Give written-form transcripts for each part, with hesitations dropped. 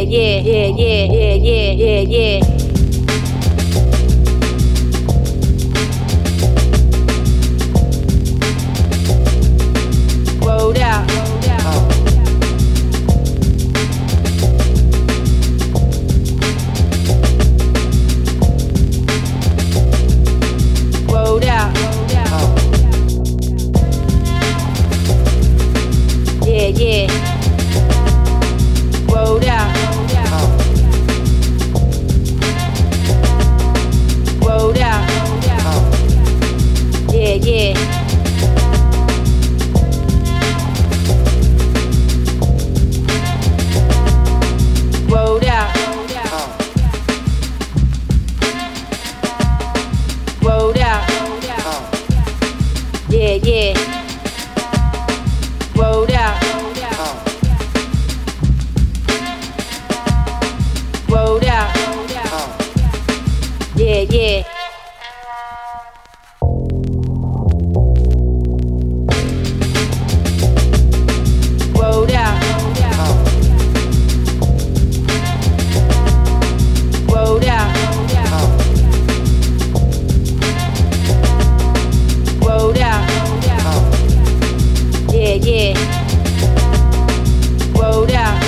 yeah, yeah, yeah, yeah, yeah, yeah. Rolled out. Rolled out. Yeah, yeah. Rolled out. Rolled out. Yeah, yeah. Rolled out. Rolled out. Yeah, yeah. Rolled out. Rolled out. Yeah, yeah. Rolled out. Rolled out. Rolled out. Yeah, yeah. Rolled out.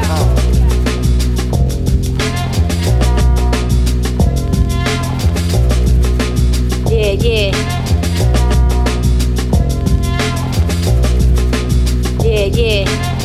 Yeah, yeah. Yeah, yeah.